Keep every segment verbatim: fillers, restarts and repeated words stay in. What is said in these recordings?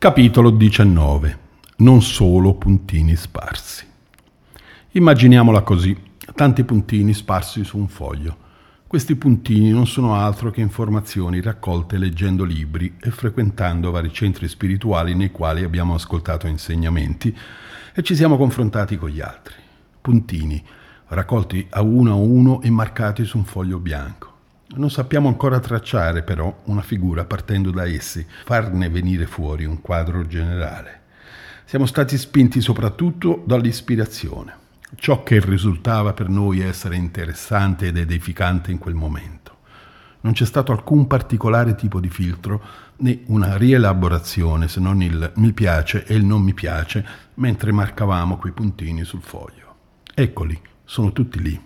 Capitolo diciannove. Non solo puntini sparsi. Immaginiamola così, tanti puntini sparsi su un foglio. Questi puntini non sono altro che informazioni raccolte leggendo libri e frequentando vari centri spirituali nei quali abbiamo ascoltato insegnamenti e ci siamo confrontati con gli altri. Puntini raccolti a uno a uno e marcati su un foglio bianco. Non sappiamo ancora tracciare però una figura partendo da essi, farne venire fuori un quadro generale. Siamo stati spinti soprattutto dall'ispirazione, ciò che risultava per noi essere interessante ed edificante in quel momento. Non c'è stato alcun particolare tipo di filtro né una rielaborazione se non il mi piace e il non mi piace mentre marcavamo quei puntini sul foglio. Eccoli, sono tutti lì.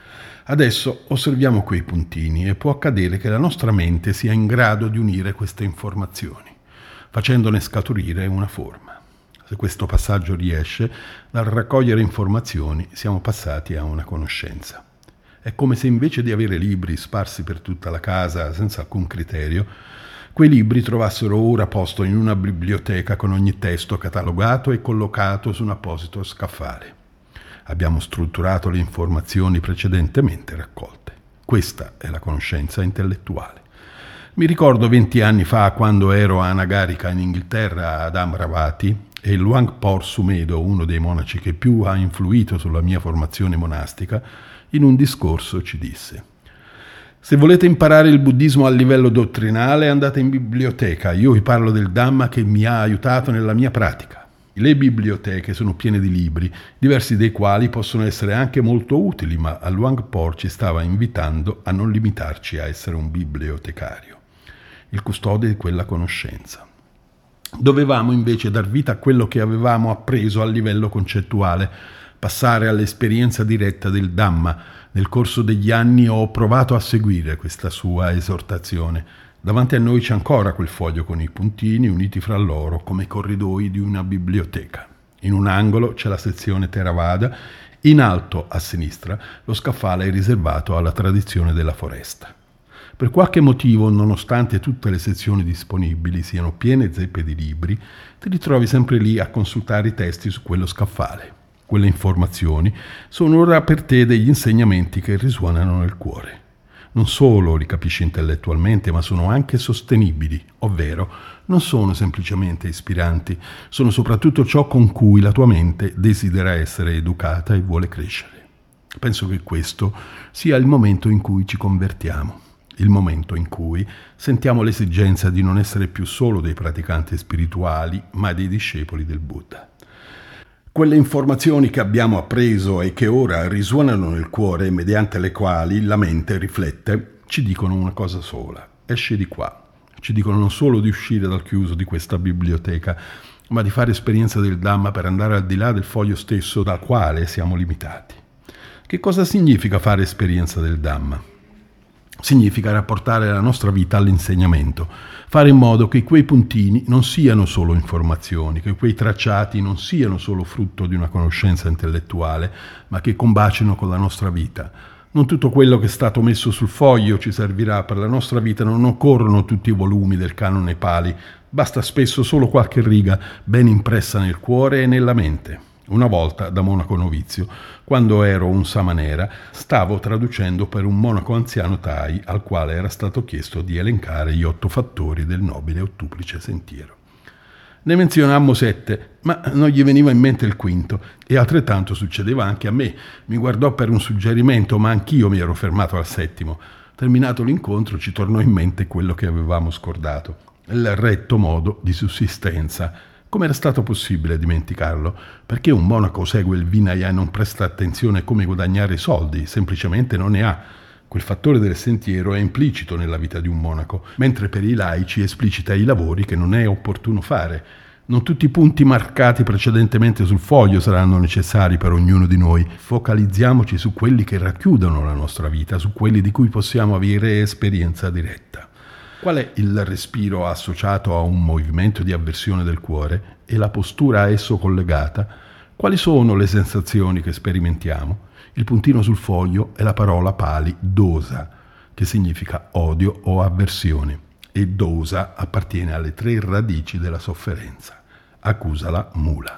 Adesso osserviamo quei puntini e può accadere che la nostra mente sia in grado di unire queste informazioni, facendone scaturire una forma. Se questo passaggio riesce, dal raccogliere informazioni siamo passati a una conoscenza. È come se invece di avere libri sparsi per tutta la casa senza alcun criterio, quei libri trovassero ora posto in una biblioteca con ogni testo catalogato e collocato su un apposito scaffale. Abbiamo strutturato le informazioni precedentemente raccolte. Questa è la conoscenza intellettuale. Mi ricordo venti anni fa, quando ero a Anagarika in Inghilterra ad Amravati, e Luang Por Sumedho, uno dei monaci che più ha influito sulla mia formazione monastica, in un discorso ci disse: se volete imparare il buddismo a livello dottrinale, andate in biblioteca. Io vi parlo del Dhamma che mi ha aiutato nella mia pratica. Le biblioteche sono piene di libri, diversi dei quali possono essere anche molto utili, ma a Luang Por ci stava invitando a non limitarci a essere un bibliotecario, il custode di quella conoscenza. Dovevamo invece dar vita a quello che avevamo appreso a livello concettuale, passare all'esperienza diretta del Dhamma. Nel corso degli anni ho provato a seguire questa sua esortazione. Davanti a noi c'è ancora quel foglio con i puntini uniti fra loro come i corridoi di una biblioteca. In un angolo c'è la sezione Theravada, in alto a sinistra lo scaffale è riservato alla tradizione della foresta. Per qualche motivo, nonostante tutte le sezioni disponibili siano piene zeppe di libri, ti ritrovi sempre lì a consultare i testi su quello scaffale. Quelle informazioni sono ora per te degli insegnamenti che risuonano nel cuore. Non solo li capisci intellettualmente, ma sono anche sostenibili, ovvero non sono semplicemente ispiranti, sono soprattutto ciò con cui la tua mente desidera essere educata e vuole crescere. Penso che questo sia il momento in cui ci convertiamo, il momento in cui sentiamo l'esigenza di non essere più solo dei praticanti spirituali, ma dei discepoli del Buddha. Quelle informazioni che abbiamo appreso e che ora risuonano nel cuore, mediante le quali la mente riflette, ci dicono una cosa sola: esci di qua. Ci dicono non solo di uscire dal chiuso di questa biblioteca, ma di fare esperienza del Dhamma per andare al di là del foglio stesso dal quale siamo limitati. Che cosa significa fare esperienza del Dhamma? Significa rapportare la nostra vita all'insegnamento, fare in modo che quei puntini non siano solo informazioni, che quei tracciati non siano solo frutto di una conoscenza intellettuale, ma che combacino con la nostra vita. Non tutto quello che è stato messo sul foglio ci servirà per la nostra vita, non occorrono tutti i volumi del canone Pali, basta spesso solo qualche riga ben impressa nel cuore e nella mente. Una volta, da monaco novizio, quando ero un samanera, stavo traducendo per un monaco anziano Thai al quale era stato chiesto di elencare gli otto fattori del nobile ottuplice sentiero. Ne menzionammo sette, ma non gli veniva in mente il quinto, e altrettanto succedeva anche a me. Mi guardò per un suggerimento, ma anch'io mi ero fermato al settimo. Terminato l'incontro ci tornò in mente quello che avevamo scordato, il retto modo di sussistenza. Come era stato possibile dimenticarlo? Perché un monaco segue il Vinaya e non presta attenzione a come guadagnare soldi, semplicemente non ne ha. Quel fattore del sentiero è implicito nella vita di un monaco, mentre per i laici esplicita i lavori che non è opportuno fare. Non tutti i punti marcati precedentemente sul foglio saranno necessari per ognuno di noi. Focalizziamoci su quelli che racchiudono la nostra vita, su quelli di cui possiamo avere esperienza diretta. Qual è il respiro associato a un movimento di avversione del cuore e la postura a esso collegata? Quali sono le sensazioni che sperimentiamo? Il puntino sul foglio è la parola Pali dosa, che significa odio o avversione. e dosa appartiene alle tre radici della sofferenza. Accusala mula.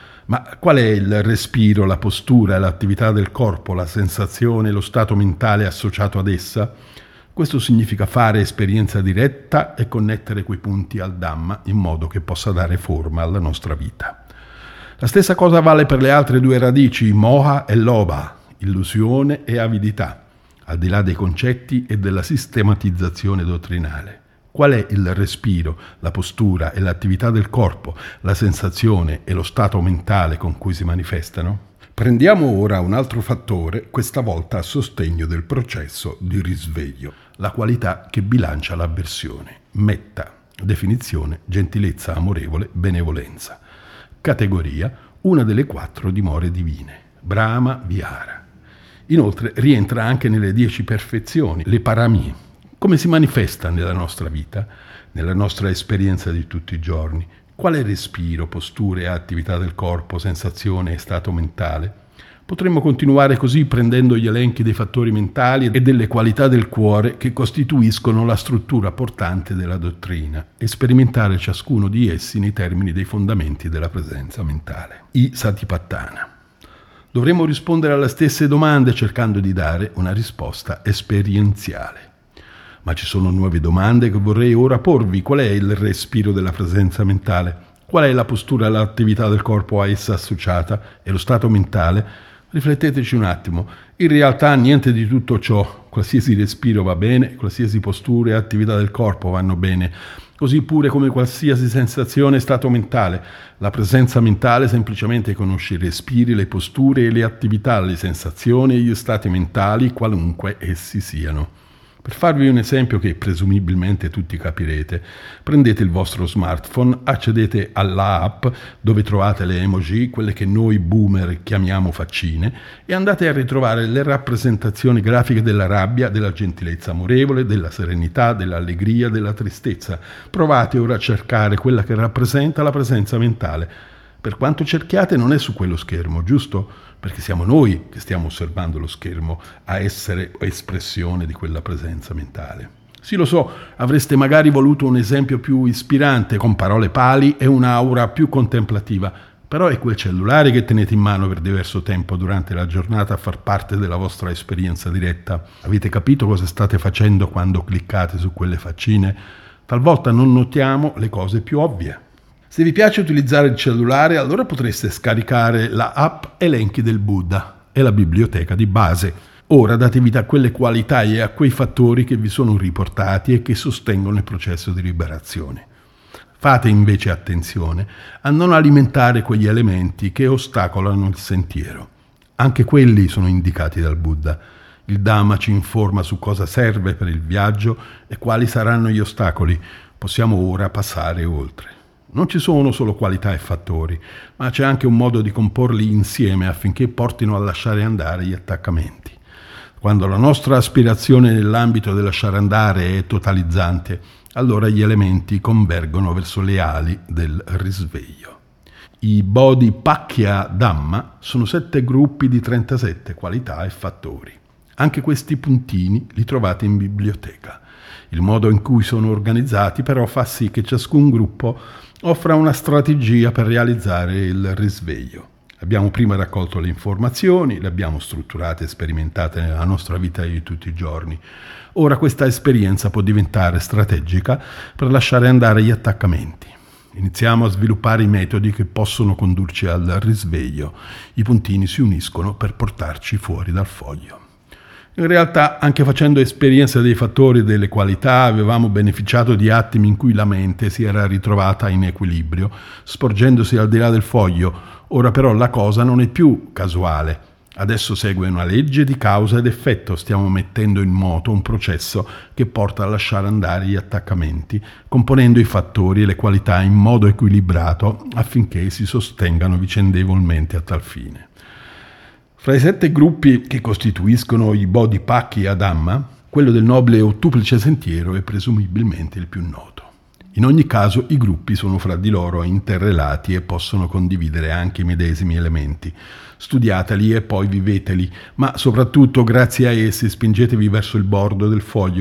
Ma qual è il respiro, la postura, l'attività del corpo, la sensazione, lo stato mentale associato ad essa? Questo significa fare esperienza diretta e connettere quei punti al Dhamma in modo che possa dare forma alla nostra vita. La stessa cosa vale per le altre due radici, moha e lobha, illusione e avidità, al di là dei concetti e della sistematizzazione dottrinale. Qual è il respiro, la postura e l'attività del corpo, la sensazione e lo stato mentale con cui si manifestano? Prendiamo ora un altro fattore, questa volta a sostegno del processo di risveglio, la qualità che bilancia l'avversione. Metta, definizione, gentilezza amorevole, benevolenza. Categoria, una delle quattro dimore divine, Brahma Vihara. Inoltre rientra anche nelle dieci perfezioni, le parami. Come si manifesta nella nostra vita, nella nostra esperienza di tutti i giorni? Quale respiro, posture e attività del corpo, sensazione e stato mentale? Potremmo continuare così prendendo gli elenchi dei fattori mentali e delle qualità del cuore che costituiscono la struttura portante della dottrina e sperimentare ciascuno di essi nei termini dei fondamenti della presenza mentale. I Satipatthana. Dovremmo rispondere alle stesse domande cercando di dare una risposta esperienziale. Ma ci sono nuove domande che vorrei ora porvi. Qual è il respiro della presenza mentale? Qual è la postura e l'attività del corpo a essa associata? E lo stato mentale? Rifletteteci un attimo. In realtà niente di tutto ciò. Qualsiasi respiro va bene, qualsiasi postura e attività del corpo vanno bene. Così pure come qualsiasi sensazione e stato mentale. La presenza mentale semplicemente conosce i respiri, le posture e le attività, le sensazioni e gli stati mentali, qualunque essi siano. Per farvi un esempio che presumibilmente tutti capirete, prendete il vostro smartphone, accedete alla app dove trovate le emoji, quelle che noi boomer chiamiamo faccine, e andate a ritrovare le rappresentazioni grafiche della rabbia, della gentilezza amorevole, della serenità, dell'allegria, della tristezza. Provate ora a cercare quella che rappresenta la presenza mentale. Per quanto cerchiate non è su quello schermo, giusto? Perché siamo noi che stiamo osservando lo schermo a essere espressione di quella presenza mentale. Sì, lo so, avreste magari voluto un esempio più ispirante, con parole pali e un'aura più contemplativa, però è quel cellulare che tenete in mano per diverso tempo durante la giornata a far parte della vostra esperienza diretta. Avete capito cosa state facendo quando cliccate su quelle faccine? Talvolta non notiamo le cose più ovvie. Se vi piace utilizzare il cellulare, allora potreste scaricare la app Elenchi del Buddha e la biblioteca di base. Ora date vita a quelle qualità e a quei fattori che vi sono riportati e che sostengono il processo di liberazione. Fate invece attenzione a non alimentare quegli elementi che ostacolano il sentiero. Anche quelli sono indicati dal Buddha. Il Dhamma ci informa su cosa serve per il viaggio e quali saranno gli ostacoli. Possiamo ora passare oltre. Non ci sono solo qualità e fattori, ma c'è anche un modo di comporli insieme affinché portino a lasciare andare gli attaccamenti. Quando la nostra aspirazione nell'ambito del lasciare andare è totalizzante, allora gli elementi convergono verso le ali del risveglio. I Bodhipakkhya Dhamma sono sette gruppi di trentasette qualità e fattori. Anche questi puntini li trovate in biblioteca. Il modo in cui sono organizzati però fa sì che ciascun gruppo offra una strategia per realizzare il risveglio. Abbiamo prima raccolto le informazioni, le abbiamo strutturate e sperimentate nella nostra vita di tutti i giorni. Ora questa esperienza può diventare strategica per lasciare andare gli attaccamenti. Iniziamo a sviluppare i metodi che possono condurci al risveglio. I puntini si uniscono per portarci fuori dal foglio. In realtà, anche facendo esperienza dei fattori e delle qualità, avevamo beneficiato di attimi in cui la mente si era ritrovata in equilibrio, sporgendosi al di là del foglio. Ora però la cosa non è più casuale. Adesso segue una legge di causa ed effetto. Stiamo mettendo in moto un processo che porta a lasciare andare gli attaccamenti, componendo i fattori e le qualità in modo equilibrato affinché si sostengano vicendevolmente a tal fine. Fra i sette gruppi che costituiscono i Bodhipakkhya Dhamma, quello del nobile ottuplice sentiero è presumibilmente il più noto. In ogni caso i gruppi sono fra di loro interrelati e possono condividere anche i medesimi elementi. Studiateli e poi viveteli, ma soprattutto grazie a essi spingetevi verso il bordo del foglio.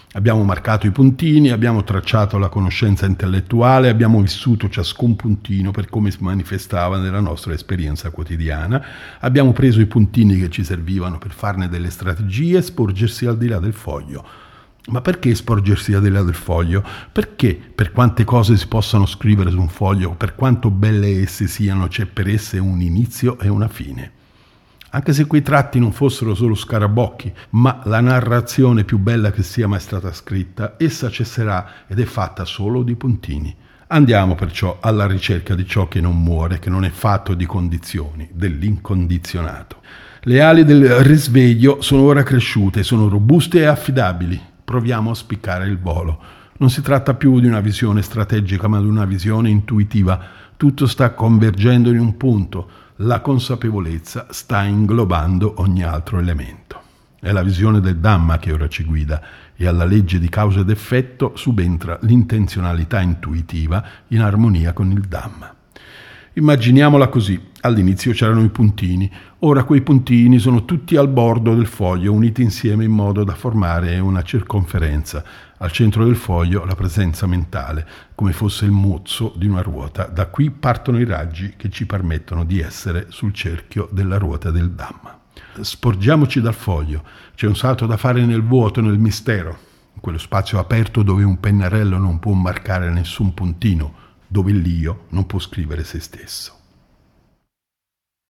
Abbiamo marcato i puntini, abbiamo tracciato la conoscenza intellettuale, abbiamo vissuto ciascun puntino per come si manifestava nella nostra esperienza quotidiana, abbiamo preso i puntini che ci servivano per farne delle strategie e sporgersi al di là del foglio. Ma perché sporgersi al di là del foglio? Perché per quante cose si possano scrivere su un foglio, per quanto belle esse siano, c'è per esse un inizio e una fine. Anche se quei tratti non fossero solo scarabocchi, ma la narrazione più bella che sia mai stata scritta, essa cesserà ed è fatta solo di puntini. Andiamo perciò alla ricerca di ciò che non muore, che non è fatto di condizioni, dell'incondizionato. Le ali del risveglio sono ora cresciute, sono robuste e affidabili. Proviamo a spiccare il volo. Non si tratta più di una visione strategica, ma di una visione intuitiva. Tutto sta convergendo in un punto. La consapevolezza sta inglobando ogni altro elemento. È la visione del Dhamma che ora ci guida e alla legge di causa ed effetto subentra l'intenzionalità intuitiva in armonia con il Dhamma. Immaginiamola così. All'inizio c'erano i puntini, ora quei puntini sono tutti al bordo del foglio, uniti insieme in modo da formare una circonferenza. Al centro del foglio la presenza mentale, come fosse il mozzo di una ruota. Da qui partono i raggi che ci permettono di essere sul cerchio della ruota del Dhamma. Sporgiamoci dal foglio, c'è un salto da fare nel vuoto, nel mistero, in quello spazio aperto dove un pennarello non può marcare nessun puntino, dove l'io non può scrivere se stesso.